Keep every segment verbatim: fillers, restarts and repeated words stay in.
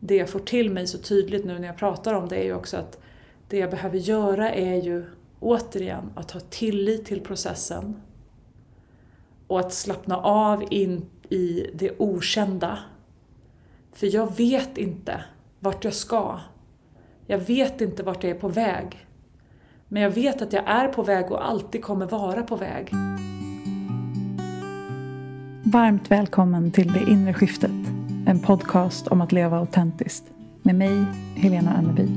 det jag får till mig så tydligt nu när jag pratar om det är ju också att det jag behöver göra är ju återigen att ha tillit till processen. Och att slappna av in i det okända. För jag vet inte vart jag ska. Jag vet inte vart jag är på väg. Men jag vet att jag är på väg och alltid kommer vara på väg. Varmt välkommen till Det inre skiftet. En podcast om att leva autentiskt. Med mig, Helena Anneby.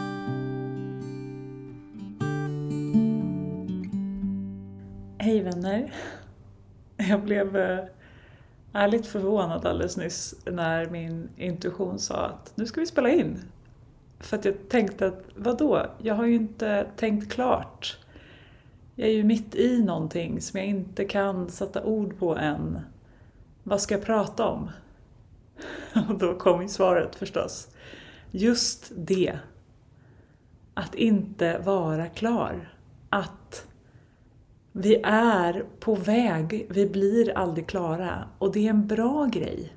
Hej vänner. Jag blev ärligt förvånad alldeles nyss när min intuition sa att nu ska vi spela in. För att jag tänkte att vadå? Jag har ju inte tänkt klart. Jag är ju mitt i någonting som jag inte kan sätta ord på än. Vad ska jag prata om? Och då kom ju svaret förstås. Just det. Att inte vara klar. Att vi är på väg. Vi blir aldrig klara. Och det är en bra grej.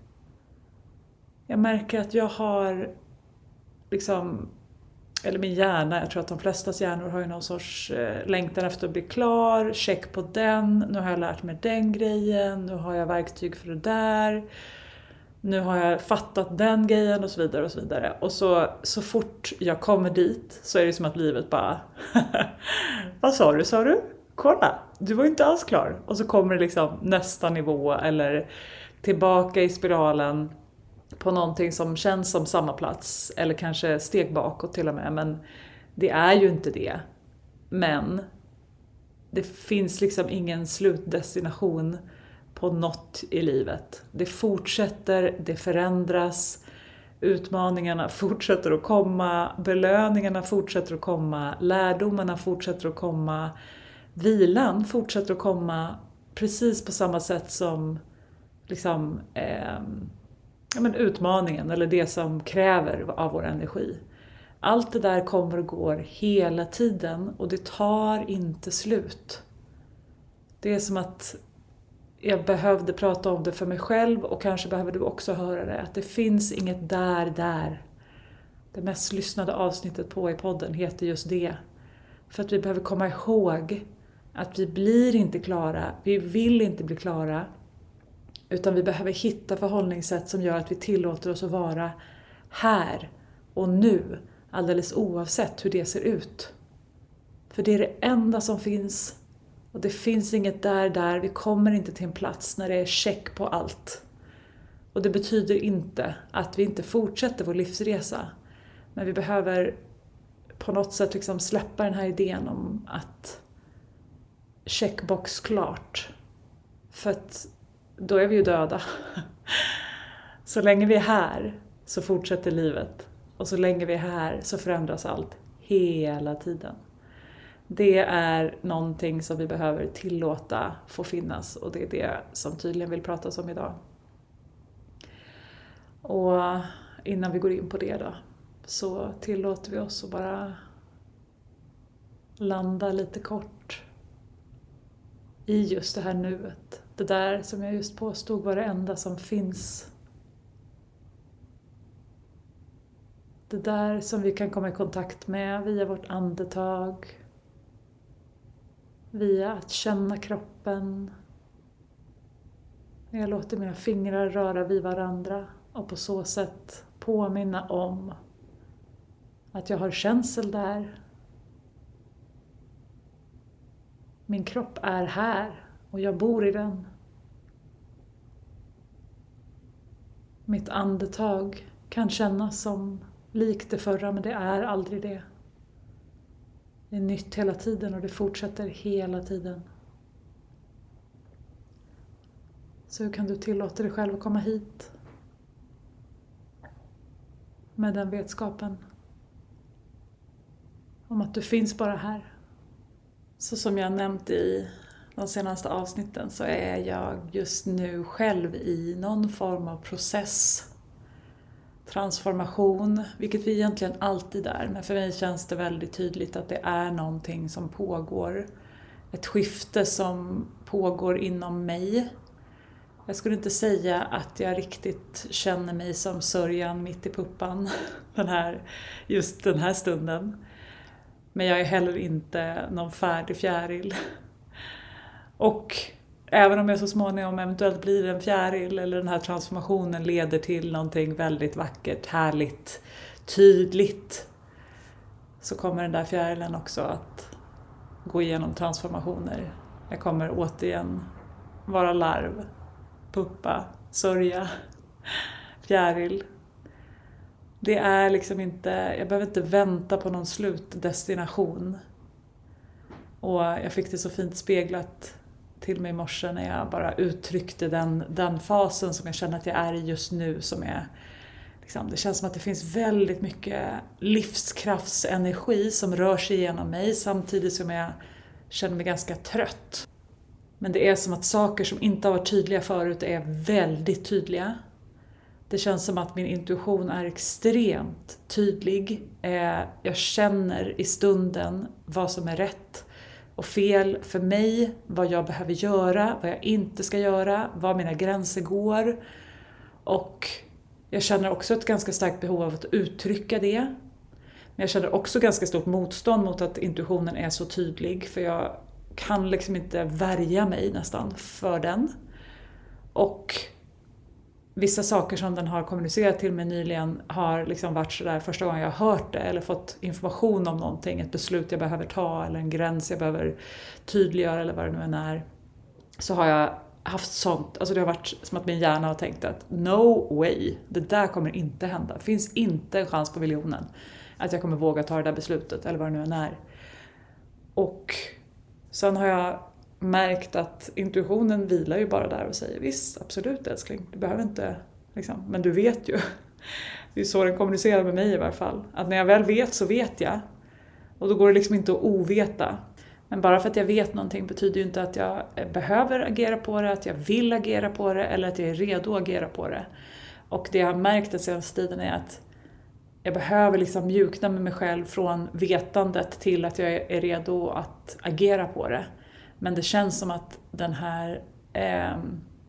Jag märker att jag har liksom, eller min hjärna, jag tror att de flestas hjärnor har ju någon sorts eh, längtan efter att bli klar, check på den, nu har jag lärt mig den grejen, nu har jag verktyg för det där, nu har jag fattat den grejen och så vidare och så vidare. Och så, så fort jag kommer dit så är det som att livet bara, vad sa du, sa du? Kolla, du var ju inte alls klar. Och så kommer det liksom nästa nivå eller tillbaka i spiralen på någonting som känns som samma plats eller kanske steg bakåt till och med, men det är ju inte det. Men det finns liksom ingen slutdestination på något i livet. Det fortsätter, det förändras, utmaningarna fortsätter att komma, belöningarna fortsätter att komma, lärdomarna fortsätter att komma, vilan fortsätter att komma precis på samma sätt som liksom eh, Ja, men utmaningen eller det som kräver av vår energi. Allt det där kommer och går hela tiden och det tar inte slut. Det är som att jag behövde prata om det för mig själv och kanske behöver du också höra det. Att det finns inget där, där. Det mest lyssnade avsnittet på i podden heter just det. För att vi behöver komma ihåg att vi blir inte klara, vi vill inte bli klara. Utan vi behöver hitta förhållningssätt som gör att vi tillåter oss att vara här och nu. Alldeles oavsett hur det ser ut. För det är det enda som finns. Och det finns inget där, där. Vi kommer inte till en plats när det är check på allt. Och det betyder inte att vi inte fortsätter vår livsresa. Men vi behöver på något sätt liksom släppa den här idén om att checkbox klart. För att då är vi ju döda. Så länge vi är här så fortsätter livet. Och så länge vi är här så förändras allt hela tiden. Det är någonting som vi behöver tillåta få finnas. Och det är det som tydligen vill pratas om idag. Och innan vi går in på det då, så tillåter vi oss att bara landa lite kort i just det här nuet. Det där som jag just påstod var det enda som finns. Det där som vi kan komma i kontakt med via vårt andetag. Via att känna kroppen. Jag låter mina fingrar röra vid varandra. Och på så sätt påminna om att jag har känsel där. Min kropp är här. Och jag bor i den. Mitt andetag kan kännas som likt det förra, men det är aldrig det. Det är nytt hela tiden och det fortsätter hela tiden. Så hur kan du tillåta dig själv att komma hit? Med den vetskapen. Om att du finns bara här. Så som jag nämnt i de senaste avsnitten så är jag just nu själv i någon form av process. Transformation, vilket vi egentligen alltid är. Men för mig känns det väldigt tydligt att det är någonting som pågår. Ett skifte som pågår inom mig. Jag skulle inte säga att jag riktigt känner mig som sörjan mitt i puppan den här, just den här stunden. Men jag är heller inte någon färdig fjäril. Och även om jag så småningom eventuellt blir en fjäril eller den här transformationen leder till någonting väldigt vackert, härligt, tydligt, så kommer den där fjärilen också att gå igenom transformationer. Jag kommer återigen vara larv, puppa, sörja, fjäril. Det är liksom inte, jag behöver inte vänta på någon slutdestination. Och jag fick det så fint speglat till mig i morse när jag bara uttryckte den, den fasen som jag känner att jag är i just nu. Som är, liksom, det känns som att det finns väldigt mycket livskraftsenergi som rör sig igenom mig samtidigt som jag känner mig ganska trött. Men det är som att saker som inte har varit tydliga förut är väldigt tydliga. Det känns som att min intuition är extremt tydlig. Jag känner i stunden vad som är rätt och fel för mig, vad jag behöver göra, vad jag inte ska göra, var mina gränser går. Och jag känner också ett ganska starkt behov av att uttrycka det. Men jag känner också ganska stort motstånd mot att intuitionen är så tydlig, för jag kan liksom inte värja mig nästan för den. Och vissa saker som den har kommunicerat till mig nyligen har liksom varit sådär första gången jag har hört det eller fått information om någonting, ett beslut jag behöver ta eller en gräns jag behöver tydliggöra eller vad det nu än är. Så har jag haft sånt, alltså det har varit som att min hjärna har tänkt att no way, det där kommer inte hända. Det finns inte en chans på miljonen att jag kommer våga ta det där beslutet eller vad det nu än är. Och sen har jag märkt att intuitionen vilar ju bara där och säger visst, absolut älskling, du behöver inte, liksom, men du vet ju. Det är så den kommunicerar med mig i varje fall. Att när jag väl vet så vet jag. Och då går det liksom inte att oveta. Men bara för att jag vet någonting betyder ju inte att jag behöver agera på det, att jag vill agera på det eller att jag är redo att agera på det. Och det jag har märkt den senaste tiden är att jag behöver liksom mjukna med mig själv från vetandet till att jag är redo att agera på det. Men det känns som att den här... Eh,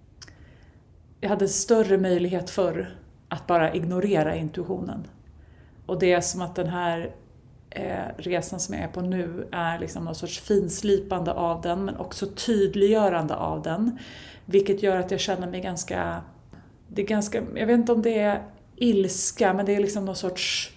jag hade större möjlighet för att bara ignorera intuitionen. Och det är som att den här eh, resan som jag är på nu är liksom någon sorts finslipande av den, men också tydliggörande av den. Vilket gör att jag känner mig ganska... Det är ganska, jag vet inte om det är ilska, men det är liksom någon sorts...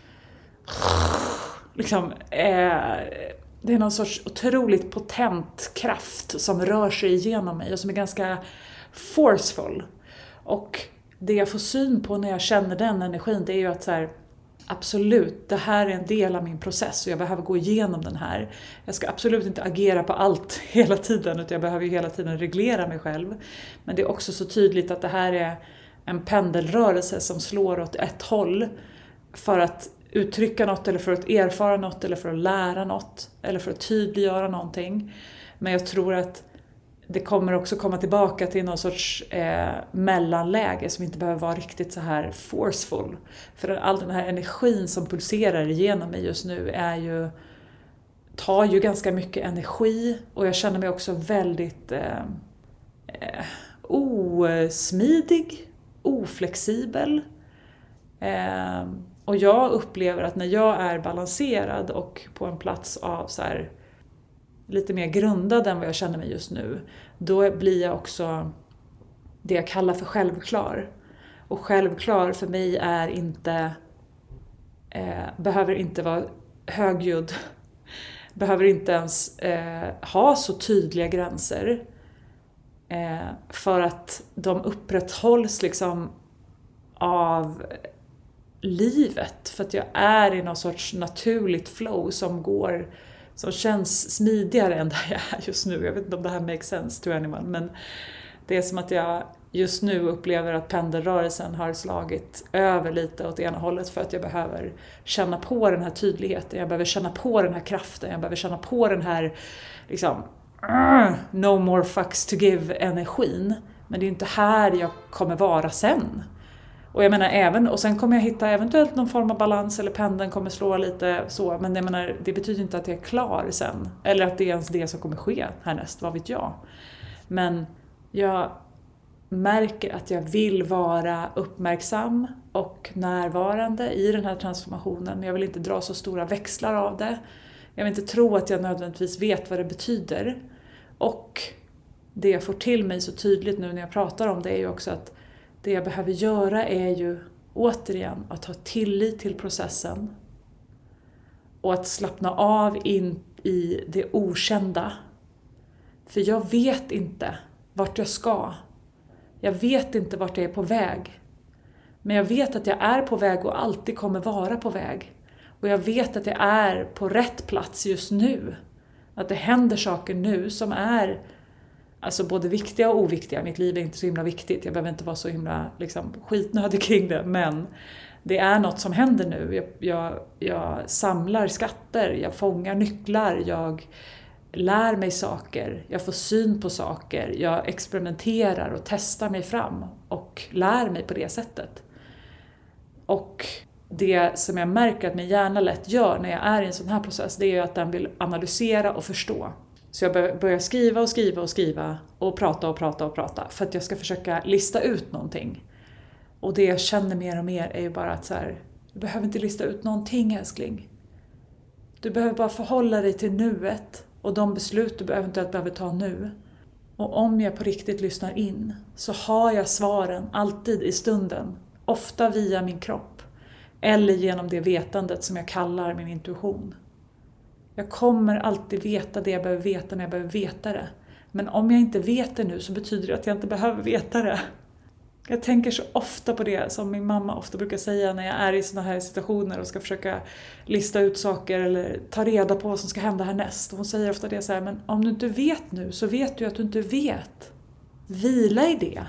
Liksom... Eh, Det är någon sorts otroligt potent kraft som rör sig igenom mig och som är ganska forceful. Och det jag får syn på när jag känner den energin, det är ju att så här, absolut, det här är en del av min process och jag behöver gå igenom den här. Jag ska absolut inte agera på allt hela tiden, utan jag behöver ju hela tiden reglera mig själv. Men det är också så tydligt att det här är en pendelrörelse som slår åt ett håll för att uttrycka något eller för att erfara något eller för att lära något eller för att tydliggöra någonting. Men jag tror att det kommer också komma tillbaka till någon sorts eh, mellanläge som inte behöver vara riktigt så här forceful. För all den här energin som pulserar igenom mig just nu är ju, tar ju ganska mycket energi, och jag känner mig också väldigt eh, eh, osmidig, oflexibel. Eh, Och jag upplever att när jag är balanserad och på en plats av så här, lite mer grundad än vad jag känner mig just nu, då blir jag också det jag kallar för självklar. Och självklar för mig är inte, eh, behöver inte vara högljudd, behöver inte ens eh, ha så tydliga gränser, eh, för att de upprätthålls liksom av livet, för att jag är i någon sorts naturligt flow som går, som känns smidigare än där jag är just nu. Jag vet inte om det här makes sense to anyone, men det är som att jag just nu upplever att pendelrörelsen har slagit över lite åt ena hållet, för att jag behöver känna på den här tydligheten, jag behöver känna på den här kraften, jag behöver känna på den här liksom no more fucks to give energin. Men det är inte här jag kommer vara sen. Och jag menar även, och sen kommer jag hitta eventuellt någon form av balans, eller pendeln kommer slå lite så, men jag menar, det betyder inte att jag är klar sen, eller att det är ens det som kommer ske härnäst, vad vet jag. Men jag märker att jag vill vara uppmärksam och närvarande i den här transformationen. Jag vill inte dra så stora växlar av det. Jag vill inte tro att jag nödvändigtvis vet vad det betyder. Och det jag får till mig så tydligt nu när jag pratar om det är ju också att det jag behöver göra är ju återigen att ha tillit till processen. Och att slappna av in i det okända. För jag vet inte vart jag ska. Jag vet inte vart jag är på väg. Men jag vet att jag är på väg och alltid kommer vara på väg. Och jag vet att jag är på rätt plats just nu. Att det händer saker nu som är alltså både viktiga och oviktiga. Mitt liv är inte så himla viktigt. Jag behöver inte vara så himla liksom, skitnödig kring det. Men det är något som händer nu. Jag, jag, jag samlar skatter. Jag fångar nycklar. Jag lär mig saker. Jag får syn på saker. Jag experimenterar och testar mig fram. Och lär mig på det sättet. Och det som jag märker att min hjärna lätt gör när jag är i en sån här process, det är att den vill analysera och förstå. Så jag börjar skriva och skriva och skriva och prata och prata och prata för att jag ska försöka lista ut någonting. Och det jag känner mer och mer är ju bara att så här, du behöver inte lista ut någonting, älskling. Du behöver bara förhålla dig till nuet och de beslut du eventuellt behöver ta nu. Och om jag på riktigt lyssnar in så har jag svaren alltid i stunden, ofta via min kropp. Eller genom det vetandet som jag kallar min intuition. Jag kommer alltid veta det jag behöver veta när jag behöver veta det. Men om jag inte vet det nu så betyder det att jag inte behöver veta det. Jag tänker så ofta på det som min mamma ofta brukar säga när jag är i såna här situationer och ska försöka lista ut saker eller ta reda på vad som ska hända härnäst. Hon säger ofta det så här, men om du inte vet nu så vet du att du inte vet. Vila i det.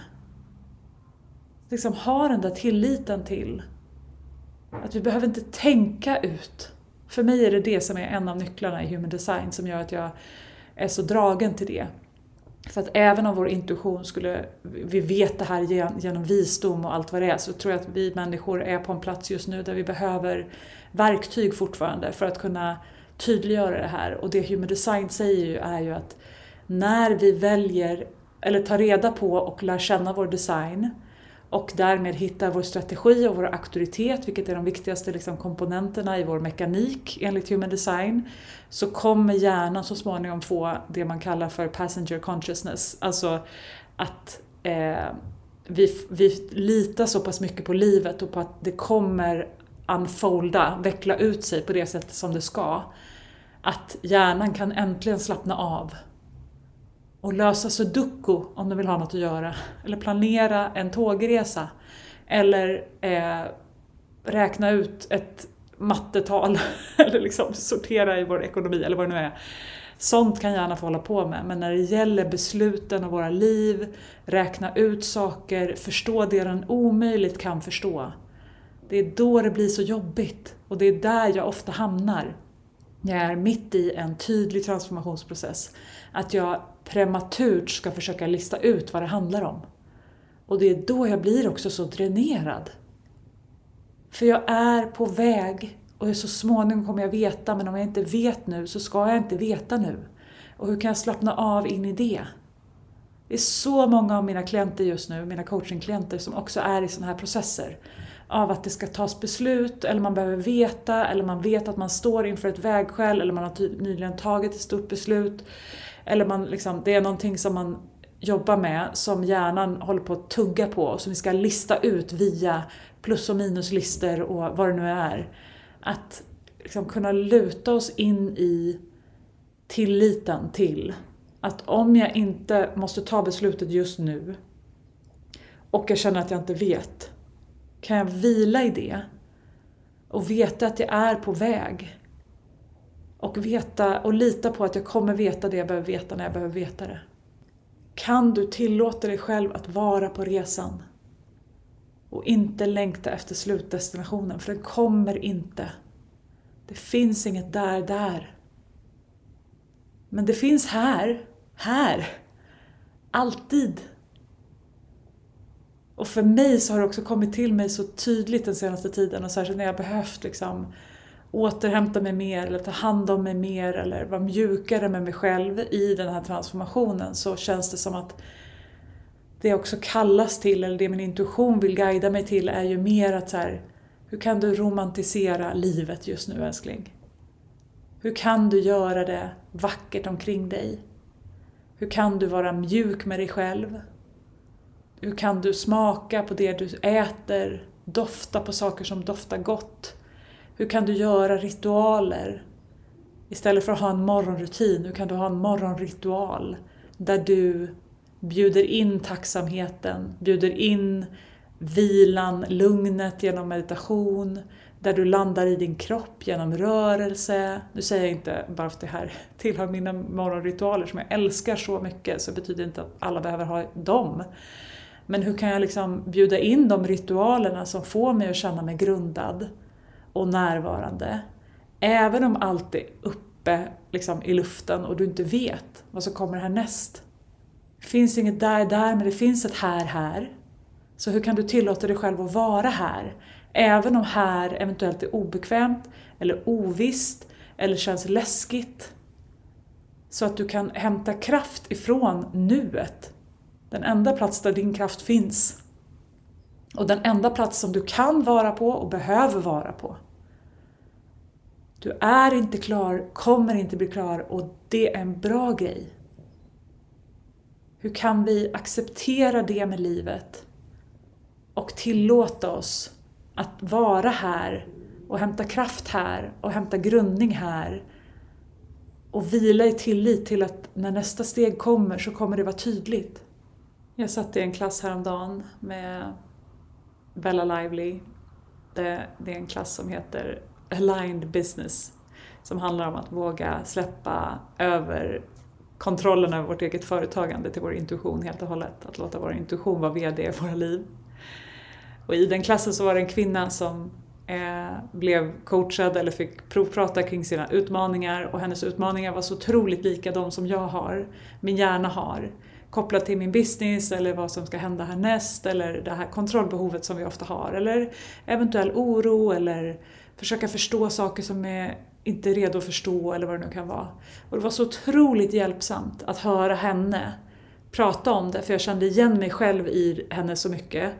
Liksom ha den där tilliten till att vi behöver inte tänka ut. För mig är det det som är en av nycklarna i human design som gör att jag är så dragen till det. För att även om vår intuition skulle, vi vet det här genom visdom och allt vad det är, så tror jag att vi människor är på en plats just nu där vi behöver verktyg fortfarande för att kunna tydliggöra det här. Och det human design säger ju är ju att när vi väljer eller tar reda på och lär känna vår design och därmed hittar vår strategi och vår auktoritet, vilket är de viktigaste liksom, komponenterna i vår mekanik enligt human design, så kommer hjärnan så småningom få det man kallar för passenger consciousness. Alltså att eh, vi, vi litar så pass mycket på livet och på att det kommer unfolda, veckla ut sig på det sättet som det ska. Att hjärnan kan äntligen slappna av. Och lösa sudoku om du vill ha något att göra. Eller planera en tågresa. Eller eh, räkna ut ett mattetal. Eller liksom sortera i vår ekonomi eller vad det nu är. Sånt kan gärna få hålla på med. Men när det gäller besluten av våra liv. Räkna ut saker. Förstå det den omöjligt kan förstå. Det är då det blir så jobbigt. Och det är där jag ofta hamnar. Jag är mitt i en tydlig transformationsprocess. Att jag prematurt ska försöka lista ut vad det handlar om. Och det är då jag blir också så dränerad. För jag är på väg och så småningom kommer jag veta, men om jag inte vet nu så ska jag inte veta nu. Och hur kan jag slappna av in i det? Det är så många av mina klienter just nu, mina coachingklienter, som också är i såna här processer. Av att det ska tas beslut, eller man behöver veta, eller man vet att man står inför ett vägskäl, eller man har ty- nyligen tagit ett stort beslut. Eller man liksom, det är någonting som man jobbar med, som hjärnan håller på att tugga på, och som vi ska lista ut via plus- och minuslister och vad det nu är. Att liksom kunna luta oss in i tilliten till att om jag inte måste ta beslutet just nu och jag känner att jag inte vet, kan jag vila i det och veta att jag är på väg och veta och lita på att jag kommer veta det jag behöver veta när jag behöver veta det. Kan du tillåta dig själv att vara på resan och inte längta efter slutdestinationen, för den kommer inte. Det finns inget där, där. Men det finns här, här, alltid. Och för mig så har det också kommit till mig så tydligt den senaste tiden, och särskilt när jag behövt liksom återhämta mig mer eller ta hand om mig mer eller vara mjukare med mig själv i den här transformationen, så känns det som att det jag också kallas till, eller det min intuition vill guida mig till, är ju mer att så här, hur kan du romantisera livet just nu, älskling? Hur kan du göra det vackert omkring dig? Hur kan du vara mjuk med dig själv? Hur kan du smaka på det du äter, dofta på saker som doftar gott? Hur kan du göra ritualer? Istället för att ha en morgonrutin, hur kan du ha en morgonritual där du bjuder in tacksamheten, bjuder in vilan, lugnet genom meditation, där du landar i din kropp genom rörelse. Nu säger jag inte bara för att det här tillhör mina morgonritualer som jag älskar så mycket, så betyder inte att alla behöver ha dem. Men hur kan jag liksom bjuda in de ritualerna som får mig att känna mig grundad och närvarande, även om allt är uppe liksom i luften och du inte vet vad som kommer härnäst. Det finns inget där där, men det finns ett här här. Så hur kan du tillåta dig själv att vara här? Även om här eventuellt är obekvämt eller ovisst eller känns läskigt. Så att du kan hämta kraft ifrån nuet. Den enda plats där din kraft finns. Och den enda plats som du kan vara på och behöver vara på. Du är inte klar, kommer inte bli klar, och det är en bra grej. Hur kan vi acceptera det med livet och tillåta oss att vara här och hämta kraft här och hämta grundning här och vila i tillit till att när nästa steg kommer så kommer det vara tydligt. Jag satt i en klass häromdagen med Bella Lively. Det, det är en klass som heter Aligned Business, som handlar om att våga släppa över kontrollen över vårt eget företagande till vår intuition helt och hållet. Att låta vår intuition vara vd i våra liv. Och i den klassen så var det en kvinna som eh, blev coachad eller fick provprata kring sina utmaningar. Och hennes utmaningar var så otroligt lika de som jag har, min hjärna har. Kopplat till min business eller vad som ska hända härnäst. Eller det här kontrollbehovet som vi ofta har. Eller eventuell oro eller försöka förstå saker som är inte redo att förstå eller vad det nu kan vara. Och det var så otroligt hjälpsamt att höra henne prata om det. För jag kände igen mig själv i henne så mycket.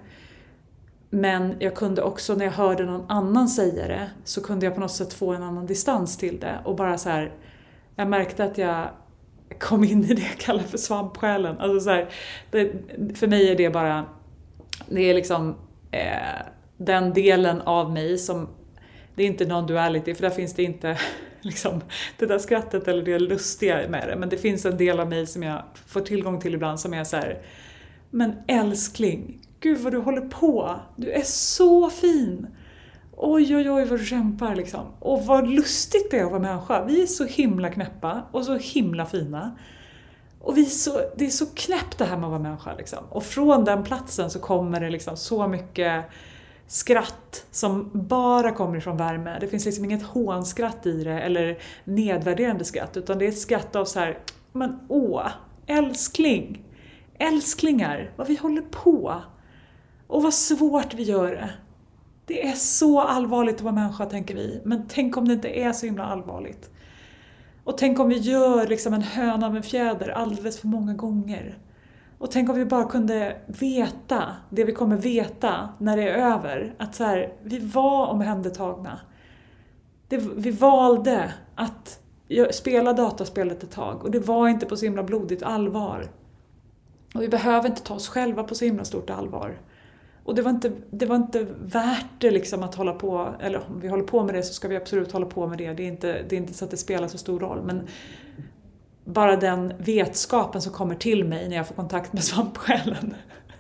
Men jag kunde också, när jag hörde någon annan säga det, så kunde jag på något sätt få en annan distans till det. Och bara så här, jag märkte att jag kom in i det jag kallar för svampsjälen. Alltså så här, det, för mig är det bara, det är liksom eh, den delen av mig som, det är inte non-duality, för där finns det inte liksom, det där skrattet eller det lustiga med det. Men det finns en del av mig som jag får tillgång till ibland som är så här, men älskling, gud vad du håller på. Du är så fin. Oj, oj, oj vad du kämpar liksom. Och vad lustigt det är att vara människa. Vi är så himla knäppa och så himla fina. Och vi är så, det är så knäppt det här med att vara människa liksom. Och från den platsen så kommer det liksom så mycket skratt som bara kommer ifrån värme. Det finns liksom inget hånskratt i det eller nedvärderande skratt. Utan det är ett skratt av så här, men åh, älskling. Älsklingar, vad vi håller på. Och vad svårt vi gör det. Det är så allvarligt att vara människa, tänker vi. Men tänk om det inte är så himla allvarligt. Och tänk om vi gör liksom en höna med fjäder alldeles för många gånger. Och tänk om vi bara kunde veta det vi kommer veta när det är över. Att så här, vi var omhändertagna. Det, vi valde att spela dataspelet ett tag. Och det var inte på så himla blodigt allvar. Och vi behöver inte ta oss själva på så himla stort allvar. Och det var inte, det var inte värt det liksom att hålla på, eller om vi håller på med det så ska vi absolut hålla på med det. Det är inte, det är inte så att det spelar så stor roll. Men bara den vetskapen som kommer till mig när jag får kontakt med svampsjälen.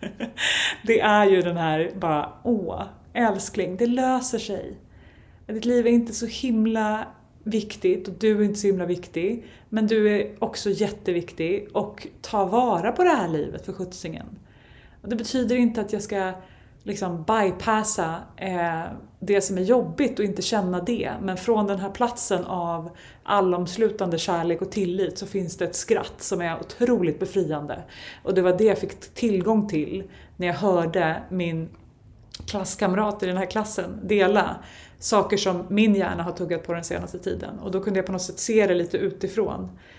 Det är ju den här bara, åh, älskling, det löser sig. Ditt liv är inte så himla viktigt och du är inte så himla viktig. Men du är också jätteviktig och ta vara på det här livet för skjutsingen. Och det betyder inte att jag ska liksom bypassa eh, det som är jobbigt och inte känna det. Men från den här platsen av allomslutande kärlek och tillit så finns det ett skratt som är otroligt befriande. Och det var det jag fick tillgång till när jag hörde min klasskamrat i den här klassen dela saker som min hjärna har tuggat på den senaste tiden. Och då kunde jag på något sätt se det lite utifrån.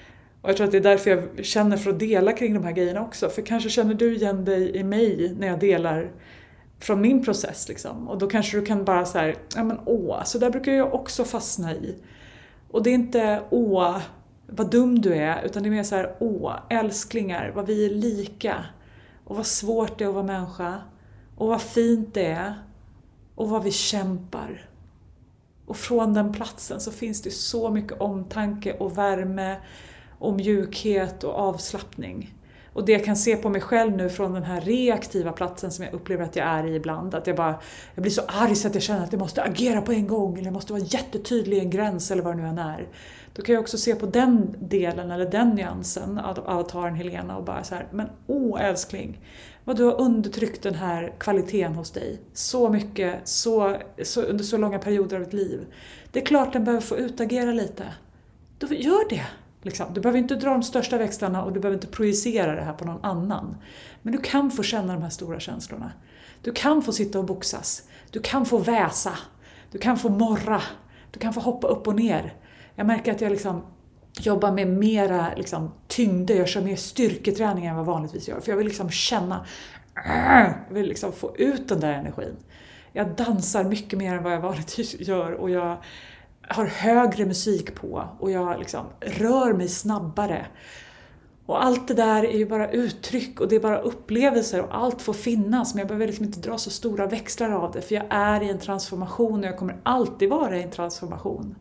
Och jag tror att det är därför jag känner för att dela kring de här grejerna också. För kanske känner du igen dig i mig när jag delar från min process liksom. Och då kanske du kan bara så här, ja men åh, så där brukar jag också fastna i. Och det är inte åh, vad dum du är, utan det är mer så här, åh, älsklingar, vad vi är lika. Och vad svårt det är att vara människa. Och vad fint det är. Och vad vi kämpar. Och från den platsen så finns det så mycket omtanke och värme och mjukhet och avslappning. Och det jag kan se på mig själv nu från den här reaktiva platsen som jag upplever att jag är i ibland. Att jag bara, jag blir så arg så att jag känner att jag måste agera på en gång. Eller jag måste vara jättetydlig i en gräns eller vad det nu än är. Då kan jag också se på den delen eller den nyansen av avataren Helena och bara så här, men åh älskling. Vad du har undertryckt den här kvaliteten hos dig. Så mycket, så, så, under så långa perioder av ditt liv. Det är klart den behöver få utagera lite. Då gör det. Liksom. Du behöver inte dra de största växlarna och du behöver inte projicera det här på någon annan. Men du kan få känna de här stora känslorna. Du kan få sitta och boxas. Du kan få väsa. Du kan få morra. Du kan få hoppa upp och ner. Jag märker att jag liksom jobbar med mera liksom, tyngder. Jag kör mer styrketräning än vad jag vanligtvis gör. För jag vill liksom känna, jag vill liksom få ut den där energin. Jag dansar mycket mer än vad jag vanligtvis gör. Och jag har högre musik på. Och jag liksom rör mig snabbare. Och allt det där är ju bara uttryck. Och det är bara upplevelser. Och allt får finnas. Men jag behöver liksom inte dra så stora växlar av det. För jag är i en transformation. Och jag kommer alltid vara i en transformation.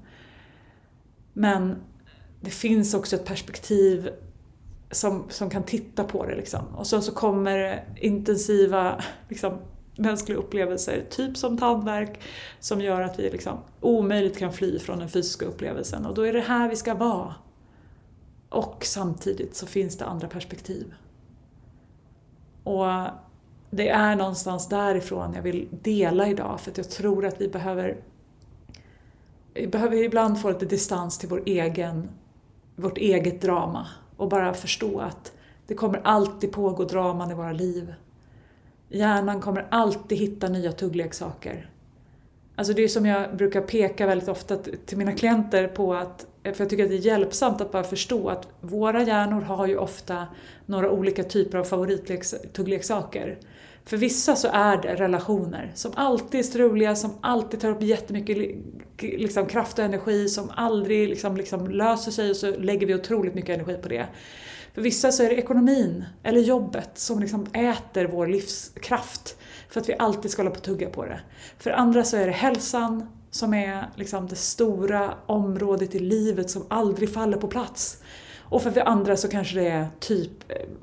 Men det finns också ett perspektiv som, som kan titta på det. Liksom. Och så, så kommer intensiva liksom, mänskliga upplevelser, typ som tandvärk, som gör att vi liksom, omöjligt kan fly från den fysiska upplevelsen. Och då är det här vi ska vara. Och samtidigt så finns det andra perspektiv. Och det är någonstans därifrån jag vill dela idag. För att jag tror att vi behöver, vi behöver ibland få lite distans till vår egen vårt eget drama och bara förstå att det kommer alltid pågå draman i våra liv. Hjärnan kommer alltid hitta nya tuggleksaker. Alltså det är som jag brukar peka väldigt ofta till mina klienter på att, för jag tycker att det är hjälpsamt att bara förstå att våra hjärnor har ju ofta några olika typer av favorittuggleksaker. För vissa så är det relationer som alltid är struliga, som alltid tar upp jättemycket liksom, kraft och energi, som aldrig liksom, liksom, löser sig, och så lägger vi otroligt mycket energi på det. För vissa så är det ekonomin eller jobbet som liksom äter vår livskraft för att vi alltid ska hålla på att tugga på det. För andra så är det hälsan som är liksom, det stora området i livet som aldrig faller på plats. Och för andra så kanske det är typ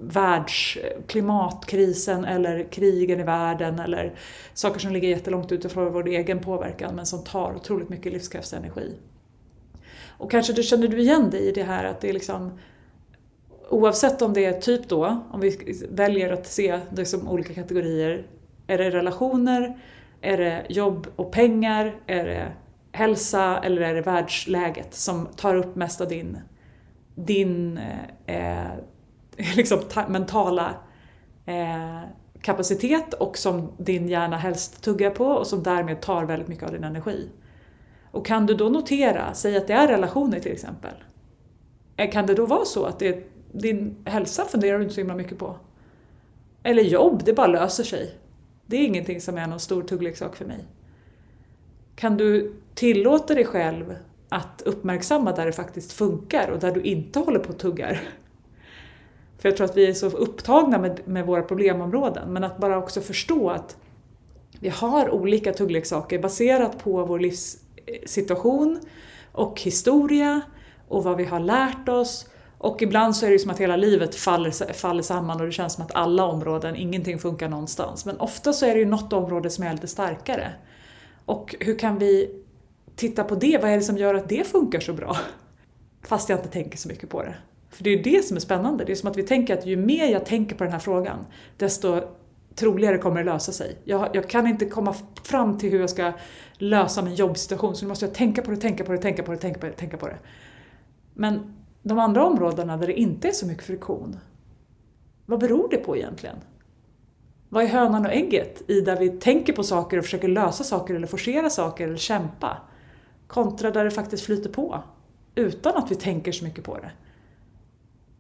världsklimatkrisen eller krigen i världen eller saker som ligger jättelångt utifrån vår egen påverkan men som tar otroligt mycket livskraftsenergi. Och kanske du känner du igen dig i det här att det är liksom, oavsett om det är typ då, om vi väljer att se det som olika kategorier, är det relationer, är det jobb och pengar, är det hälsa eller är det världsläget som tar upp mest av din din eh, liksom ta- mentala eh, kapacitet och som din hjärna helst tuggar på och som därmed tar väldigt mycket av din energi. Och kan du då notera, säg att det är relationer till exempel. Kan det då vara så att det är, din hälsa funderar du inte så himla mycket på? Eller jobb, det bara löser sig. Det är ingenting som är någon stor tuggleksak för mig. Kan du tillåta dig själv att uppmärksamma där det faktiskt funkar och där du inte håller på att tuggar. För jag tror att vi är så upptagna med, med våra problemområden. Men att bara också förstå att vi har olika tuggleksaker baserat på vår livssituation och historia och vad vi har lärt oss. Och ibland så är det som att hela livet faller, faller samman och det känns som att alla områden, ingenting funkar någonstans. Men ofta så är det ju något område som är lite starkare. Och hur kan vi titta på det? Vad är det som gör att det funkar så bra? Fast jag inte tänker så mycket på det. För det är ju det som är spännande. Det är som att vi tänker att ju mer jag tänker på den här frågan, desto troligare kommer det lösa sig. Jag, jag kan inte komma fram till hur jag ska lösa min jobbsituation. Så nu måste jag tänka på det, tänka på det, tänka på det, tänka på det, tänka på det. Men de andra områdena där det inte är så mycket friktion, vad beror det på egentligen? Vad är hönan och ägget i där vi tänker på saker och försöker lösa saker eller forcera saker eller kämpa? Kontra där det faktiskt flyter på utan att vi tänker så mycket på det.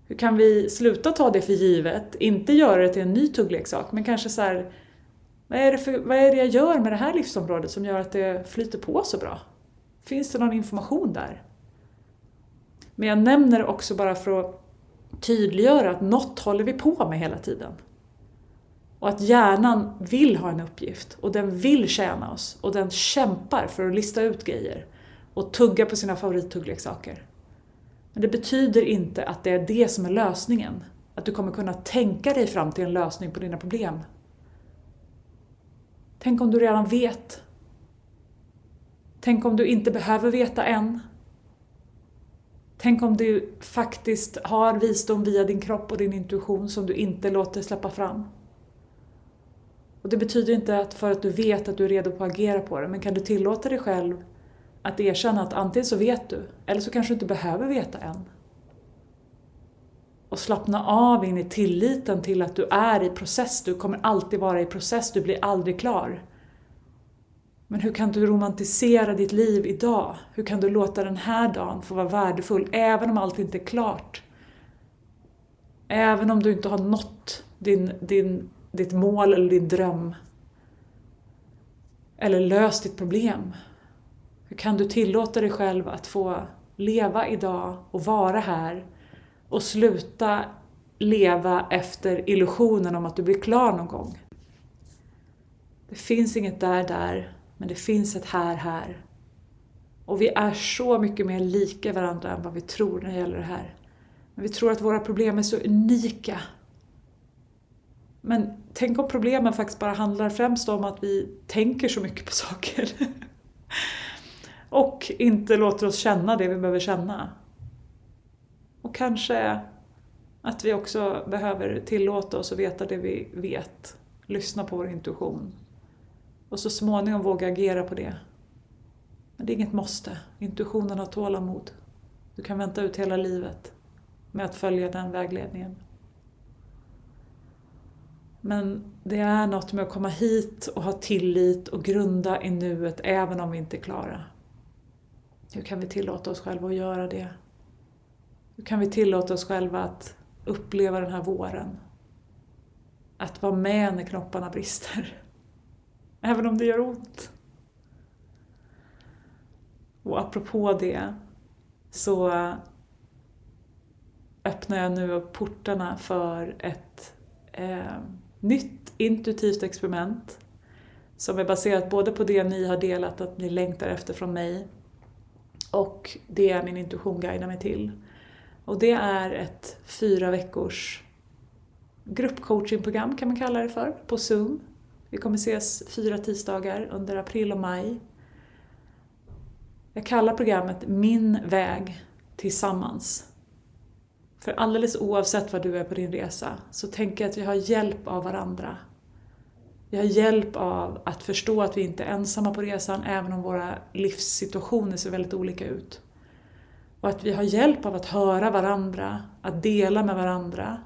Hur kan vi sluta ta det för givet? Inte göra det till en ny tuggleksak, men kanske så här, vad är det för, vad är det jag gör med det här livsområdet som gör att det flyter på så bra? Finns det någon information där? Men jag nämner också bara för att tydliggöra att något håller vi på med hela tiden. Och att hjärnan vill ha en uppgift och den vill tjäna oss och den kämpar för att lista ut grejer och tugga på sina favorittuggleksaker. Men det betyder inte att det är det som är lösningen. Att du kommer kunna tänka dig fram till en lösning på dina problem. Tänk om du redan vet. Tänk om du inte behöver veta än. Tänk om du faktiskt har visdom via din kropp och din intuition som du inte låter släppa fram. Och det betyder inte att för att du vet att du är redo på att agera på det. Men kan du tillåta dig själv att erkänna att antingen så vet du. Eller så kanske du inte behöver veta än. Och slappna av in i tilliten till att du är i process. Du kommer alltid vara i process. Du blir aldrig klar. Men hur kan du romantisera ditt liv idag? Hur kan du låta den här dagen få vara värdefull? Även om allt inte är klart. Även om du inte har nått din, din, ditt mål eller din dröm. Eller löst ditt problem. Hur kan du tillåta dig själv att få leva idag och vara här. Och sluta leva efter illusionen om att du blir klar någon gång. Det finns inget där där. Men det finns ett här här. Och vi är så mycket mer lika varandra än vad vi tror när det gäller det här. Men vi tror att våra problem är så unika. Men tänk om problemen faktiskt bara handlar främst om att vi tänker så mycket på saker. Och inte låter oss känna det vi behöver känna. Och kanske att vi också behöver tillåta oss att veta det vi vet. Lyssna på vår intuition. Och så småningom våga agera på det. Men det är inget måste. Intuitionen har tålamod. Du kan vänta ut hela livet med att följa den vägledningen. Men det är något med att komma hit och ha tillit och grunda i nuet även om vi inte är klara. Hur kan vi tillåta oss själva att göra det? Hur kan vi tillåta oss själva att uppleva den här våren? Att vara med när knopparna brister. Även om det gör ont. Och apropå det så öppnar jag nu upp portarna för ett eh, nytt intuitivt experiment. Som är baserat både på det ni har delat att ni längtar efter från mig. Och det min intuition guidar mig till. Och det är ett fyra veckors gruppcoachingprogram kan man kalla det för. På Zoom. Vi kommer ses fyra tisdagar under april och maj. Jag kallar programmet Min väg tillsammans. För alldeles oavsett vad du är på din resa så tänker jag att vi har hjälp av varandra. Vi har hjälp av att förstå att vi inte är ensamma på resan även om våra livssituationer ser väldigt olika ut. Och att vi har hjälp av att höra varandra, att dela med varandra,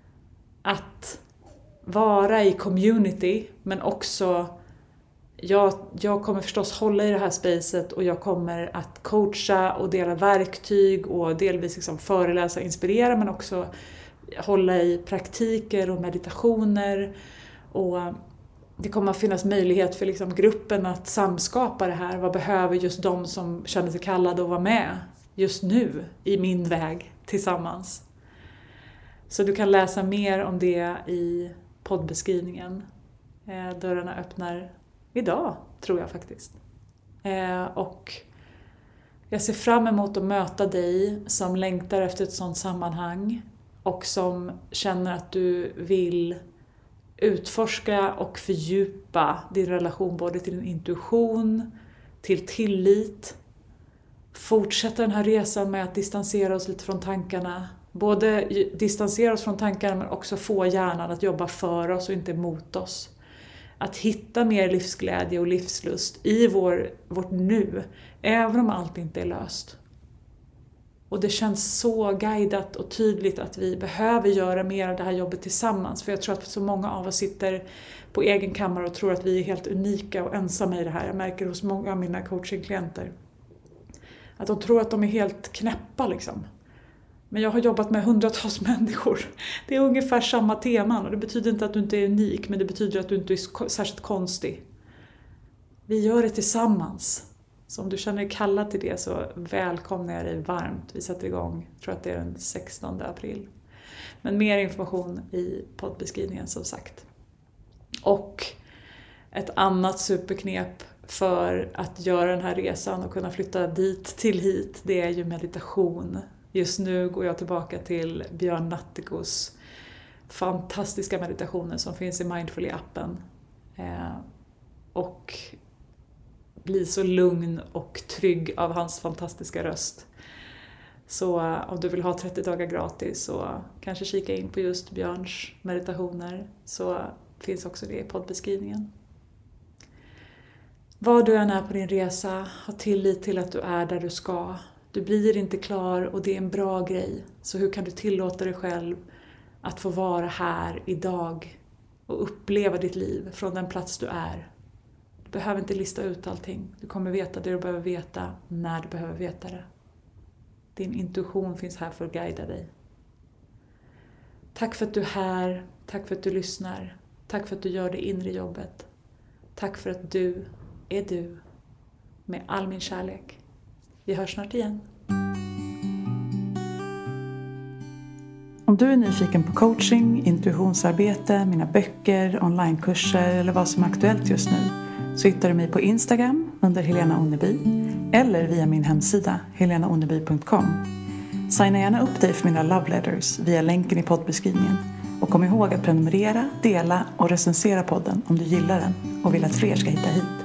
att vara i community men också jag, jag kommer förstås hålla i det här spacet och jag kommer att coacha och dela verktyg och delvis liksom föreläsa och inspirera men också hålla i praktiker och meditationer och det kommer att finnas möjlighet för liksom gruppen att samskapa det här. Vad behöver just de som känner sig kallade att vara med just nu i min väg tillsammans. Så du kan läsa mer om det i poddbeskrivningen. Eh, dörrarna öppnar idag, tror jag faktiskt. Eh, och jag ser fram emot att möta dig som längtar efter ett sådant sammanhang. Och som känner att du vill utforska och fördjupa din relation både till din intuition, till tillit. Fortsätta den här resan med att distansera oss lite från tankarna. Både distansera oss från tankarna men också få hjärnan att jobba för oss och inte emot oss. Att hitta mer livsglädje och livslust i vår, vårt nu, även om allt inte är löst. Och det känns så guidat och tydligt att vi behöver göra mer av det här jobbet tillsammans. För jag tror att så många av oss sitter på egen kammare och tror att vi är helt unika och ensamma i det här. Jag märker hos många av mina coachingklienter. Att de tror att de är helt knäppa liksom. Men jag har jobbat med hundratals människor. Det är ungefär samma teman och det betyder inte att du inte är unik, men det betyder att du inte är särskilt konstig. Vi gör det tillsammans. Så om du känner dig kallad till det så välkomnar jag dig varmt. Vi sätter igång, jag tror att det är den sextonde april. Men mer information i poddbeskrivningen som sagt. Och ett annat superknep för att göra den här resan och kunna flytta dit till hit, det är ju meditation. Just nu går jag tillbaka till Björn Natthikos fantastiska meditationer som finns i Mindfully-appen. Eh, och bli så lugn och trygg av hans fantastiska röst. Så om du vill ha trettio dagar gratis så kanske kika in på just Björns meditationer, så finns också det i poddbeskrivningen. Vad du än är på din resa, ha tillit till att du är där du ska. Du blir inte klar och det är en bra grej. Så hur kan du tillåta dig själv att få vara här idag och uppleva ditt liv från den plats du är? Du behöver inte lista ut allting. Du kommer veta det du behöver veta när du behöver veta det. Din intuition finns här för att guida dig. Tack för att du är här. Tack för att du lyssnar. Tack för att du gör det inre jobbet. Tack för att du är du. Med all min kärlek. Vi hörs snart igen. Om du är nyfiken på coaching, intuitionsarbete, mina böcker, onlinekurser eller vad som är aktuellt just nu, så hittar du mig på Instagram under Helena Onneby eller via min hemsida helena onneby punkt com. Signa gärna upp dig för mina love letters via länken i poddbeskrivningen. Och kom ihåg att prenumerera, dela och recensera podden om du gillar den och vill att fler ska hitta hit.